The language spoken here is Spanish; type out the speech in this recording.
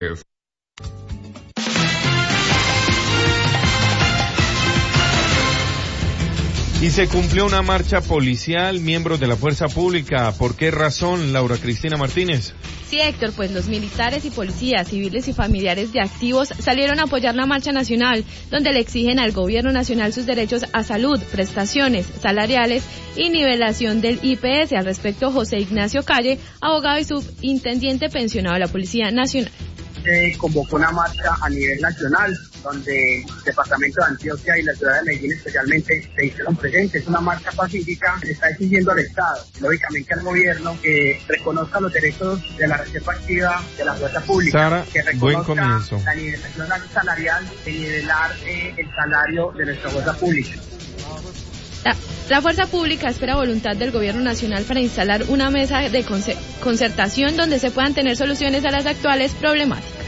Y se cumplió una marcha policial, miembros de la fuerza pública. ¿Por qué razón, Laura Cristina Martínez? Sí, Héctor, pues los militares y policías, civiles y familiares de activos salieron a apoyar la marcha nacional, donde le exigen al gobierno nacional sus derechos a salud, prestaciones salariales y nivelación del IPS. Al respecto, José Ignacio Calle, abogado y subintendente pensionado de la Policía Nacional. Convocó una marcha a nivel nacional, donde el departamento de Antioquia y la ciudad de Medellín especialmente se hicieron presentes. Es una marcha pacífica que está exigiendo al Estado, lógicamente al gobierno, que reconozca los derechos de la reserva activa de la fuerza pública, Sara, que reconozca la nivelación salarial y nivelar el salario de nuestra fuerza pública. La fuerza pública espera voluntad del gobierno nacional para instalar una mesa de concertación donde se puedan tener soluciones a las actuales problemáticas.